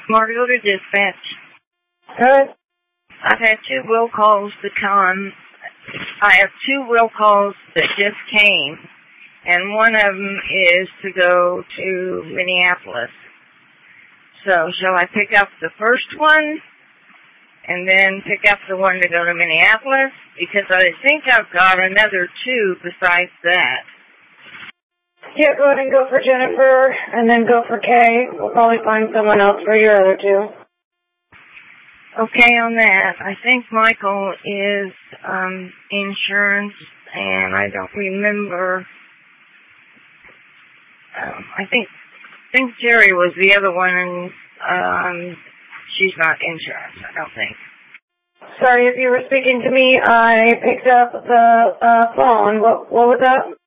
Mariota Dispatch. Good. I've had 2 will calls to come. I have 2 will calls that just came, and one of them is to go to Minneapolis. So shall I pick up the first one and then pick up the one to go to Minneapolis? Because I think I've got another 2 besides that. Yeah, go ahead and go for Jennifer, and then go for Kay. We'll probably find someone else for your other 2. Okay, on that, I think Michael is insurance, and I don't remember. I think Jerry was the other one, and she's not insurance, I don't think. Sorry, if you were speaking to me, I picked up the phone. What was that?